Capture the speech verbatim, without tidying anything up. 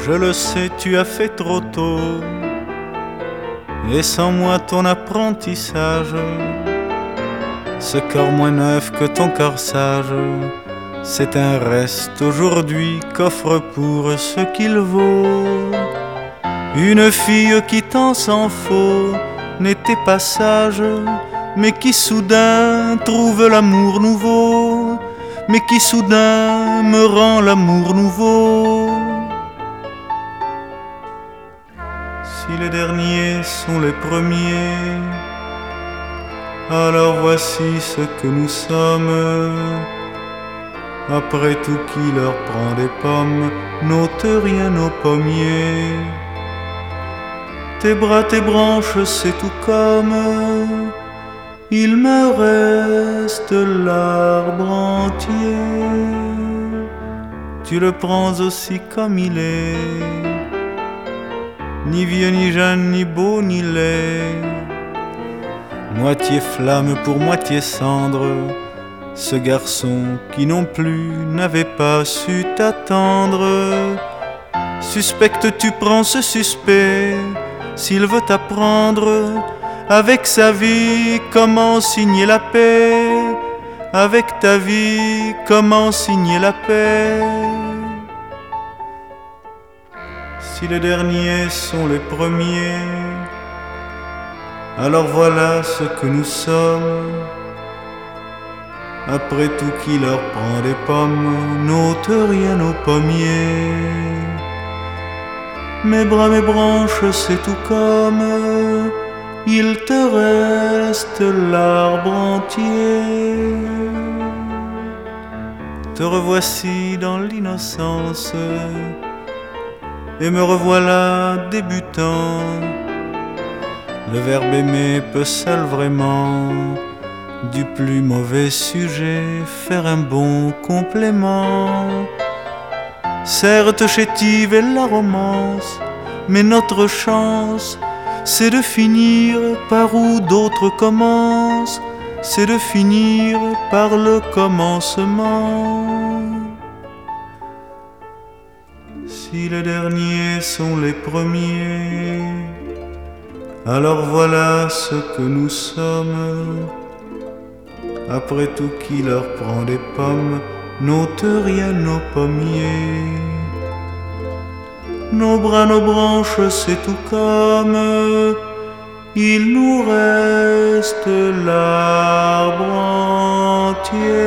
Je le sais, tu as fait trop tôt, et sans moi ton apprentissage, ce corps moins neuf que ton corps sage, c'est un reste aujourd'hui qu'offre pour ce qu'il vaut. Une fille qui tant s'en faut n'était pas sage, mais qui soudain trouve l'amour nouveau, mais qui soudain me rend l'amour nouveau. Si les derniers sont les premiers, alors voici ce que nous sommes. Après tout, qui leur prend des pommes n'ôte rien aux pommiers. Tes bras, tes branches, c'est tout comme il me reste l'arbre entier. Tu le prends aussi comme il est, ni vieux, ni jeune, ni beau, ni laid. Moitié flamme pour moitié cendre, ce garçon qui non plus n'avait pas su t'attendre. Suspecte, tu prends ce suspect, s'il veut t'apprendre avec sa vie comment signer la paix. Avec ta vie, comment signer la paix. Si les derniers sont les premiers, alors voilà ce que nous sommes. Après tout, qui leur prend des pommes n'ôte rien aux pommiers. Mes bras, mes branches, c'est tout comme il te reste l'arbre entier. Te revoici dans l'innocence, et me revoilà débutant. Le verbe aimer peut seul vraiment du plus mauvais sujet faire un bon complément. Certes, chétive est la romance, mais notre chance, c'est de finir par où d'autres commencent, c'est de finir par le commencement. Si les derniers sont les premiers, alors voilà ce que nous sommes. Après tout, qui leur prend des pommes n'ôte rien aux pommiers. Nos bras, nos branches, c'est tout comme il nous reste l'arbre entier.